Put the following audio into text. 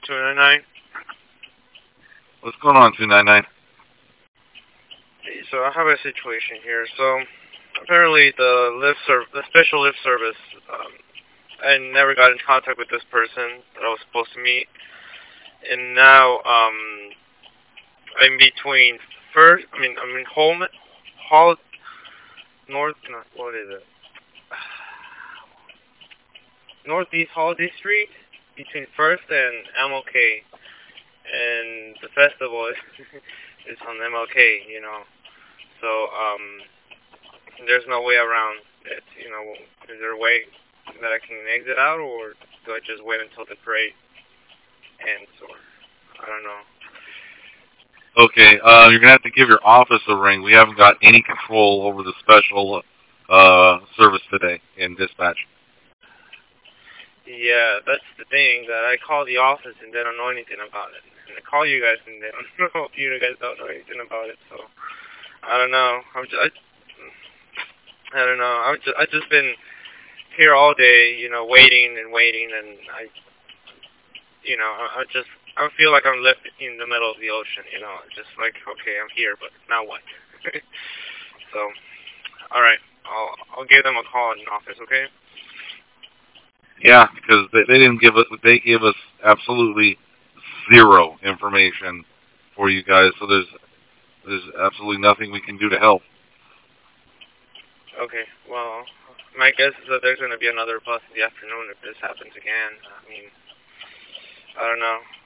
299. What's going on, 299? So I have a situation here. So apparently the special lift service, I never got in contact with this person that I was supposed to meet, and now I'm between I'm in Hall North. No, what is it? Northeast Holiday Street between First and MLK, and the festival is on MLK. So there's no way around it. Is there a way that I can exit out, or do I just wait until the parade ends, or I don't know. Okay, you're gonna have to give your office a ring. We haven't got any control over the special service today in dispatch. Yeah, that's the thing, that I call the office and they don't know anything about it. And I call you guys and they don't know, you guys don't know anything about it, so I don't know. I don't know. I've just been here all day, waiting and waiting, and I feel like I'm left in the middle of the ocean, just like, okay, I'm here, but now what? So, all right, I'll give them a call in the office, okay? Yeah, because they didn't give us. They gave us absolutely zero information for you guys. So there's absolutely nothing we can do to help. Okay, well, my guess is that there's going to be another bus in the afternoon if this happens again. I don't know.